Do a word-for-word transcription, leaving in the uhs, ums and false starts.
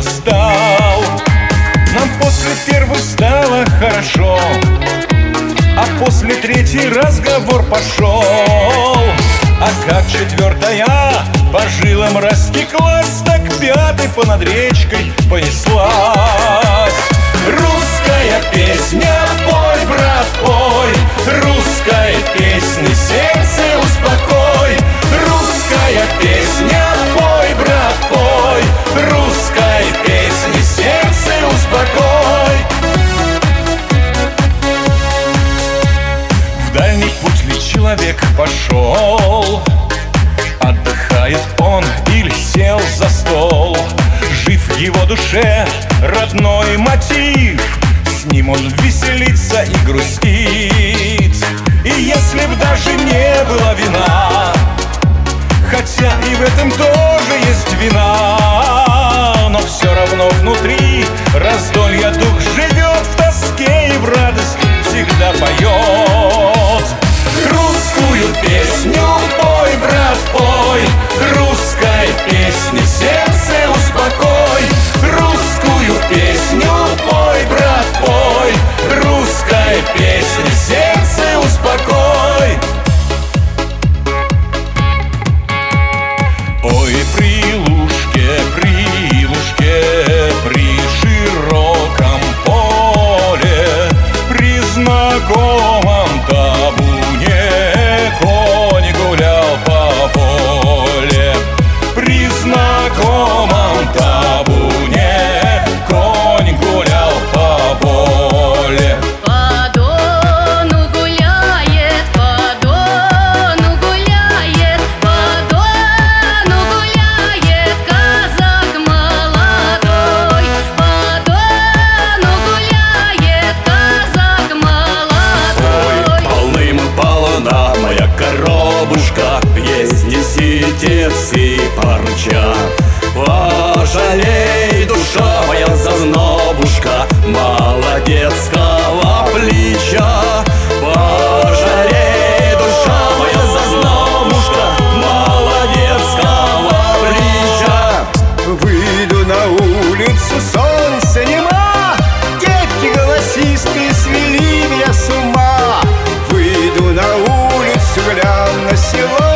достал. Нам после первой стало хорошо, а после третий разговор пошел. А как четвертая по жилам растеклась, так пятой понад речкой понеслась. Русская песня, пой, брат, пой, русская песня, сердце успокой. Русская песня, пой, брат, пой, русская песня, сердце успокой. В дальний путь ли человек пошел? Отдыхает он или сел за стол? Жив в его душе родной мотив, с ним он веселится и грустит. И если б даже не было вина, хотя и в этом тоже есть вина, но все равно внутри раздолья дух живет, в тоске и в радость всегда поет. Русскую песню пой, брат, пой, русская песня, сердце успокой. Русскую песню пой, брат, пой, русская песня, сердце успокой. Ой, при лужке, при лужке, при широком поле, при знакомом табуне конь гулял по воле. При знакомом табуне конь гулял по воле. По дону гуляет, по дону гуляет, по дону гуляет казак молодой. По дону гуляет казак молодой. Полным-полна моя коробушка, есть несите все парча. Пожалей, душа моя, зазнобушка молодецкого плеча. Пожалей, душа моя, зазнобушка молодецкого плеча. Выйду на улицу, солнца нема, девки голосистые свели меня с ума. Выйду на улицу, гляну на село,